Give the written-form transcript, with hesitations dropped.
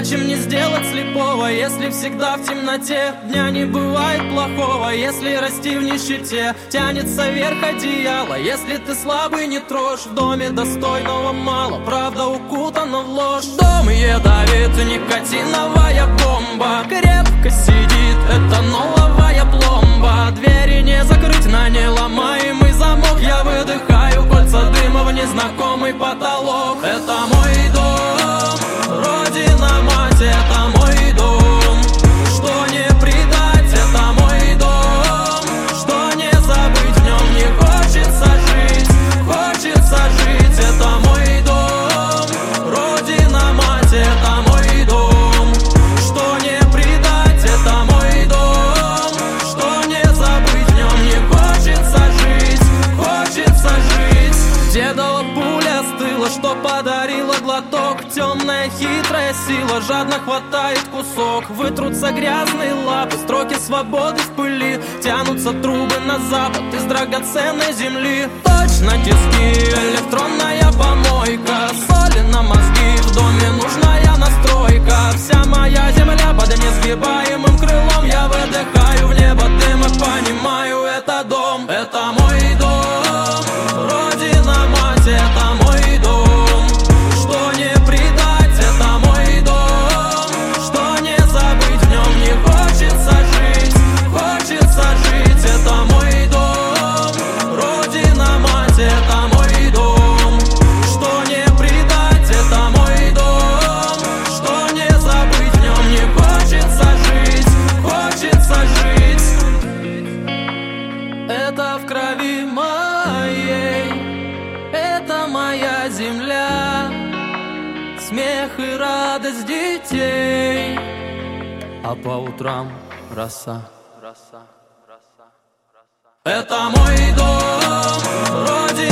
Иначе мне сделать слепого, если всегда в темноте. Дня не бывает плохого, если расти в нищете. Тянется вверх одеяло, если ты слабый, не трожь. В доме достойного мало, правда укутана в ложь. Дом ядовит, никотиновая бомба. Крепко сидит, это новая пломба. Двери не закрыть на неломаемый замок. Я выдыхаю кольца дыма в незнакомый потолок. Это мой дом, родина мать, это мой дом. Что не предать, это мой дом. Что не забыть, в нем не хочется жить. Хочется жить, это мой дом. Родина мать, это мой дом. Что не предать, это мой дом. Что не забыть, в нем не хочется жить. Хочется жить. Дедова пуля остыла, что подарила глоток. Темная хитрая сила жадно хватает кусок. Вытрутся грязные лапы, строки свободы в пыли. Тянутся трубы на запад из драгоценной земли. Точно тиски, электронная помойка. Соли на мозги, в доме нужная настройка. Вся моя земля под несгибаемым крылом. Я выдыхаю в небо дым и понимаю, это дом. Это мой дом, родина мать, это мой дом. Что не предать, это мой дом. Что не забыть, в нем не хочется жить. Хочется жить, это мой дом. Родина мать, это мой дом. Что не предать, это мой дом. Что не забыть, в нем не хочется жить. Хочется жить. Это в крови моей, это моя земля. Смех и радость детей, а по утрам роса. Это мой дом, родина.